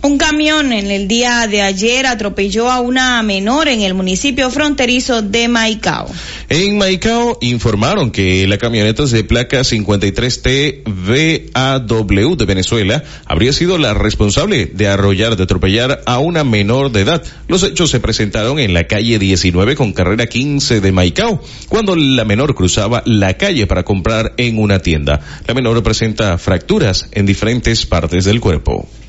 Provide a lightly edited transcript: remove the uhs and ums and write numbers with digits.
Un camión en el día de ayer atropelló a una menor en el municipio fronterizo de Maicao. En Maicao informaron que la camioneta de placa 53T-VAW de Venezuela habría sido la responsable de atropellar a una menor de edad. Los hechos se presentaron en la calle 19 con carrera 15 de Maicao, cuando la menor cruzaba la calle para comprar en una tienda. La menor presenta fracturas en diferentes partes del cuerpo.